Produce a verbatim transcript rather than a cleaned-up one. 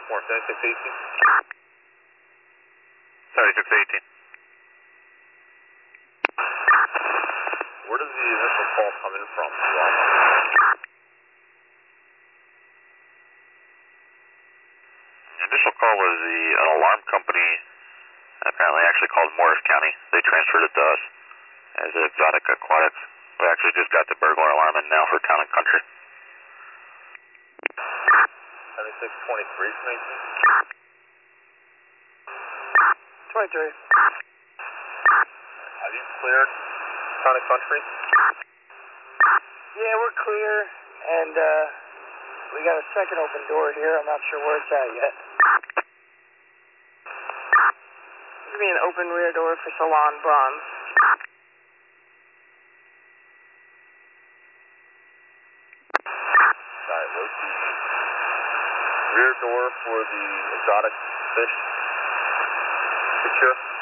More seventy-six eighteen. seventy-six eighteen. Where does the initial call come in from? The initial call was the an alarm company, apparently actually called Morris County. They transferred it to us as Exotic Aquatics. We actually just got the burglar alarm in now for Town and Country. seventy-six twenty-three from eighteen. twenty-three. Have you cleared Town and Country? Yeah, we're clear, and uh, we got a second open door here. I'm not sure where it's at yet. Give me an open rear door for Salon Bronze. Alright, was the rear door for the Exotic Fish secure?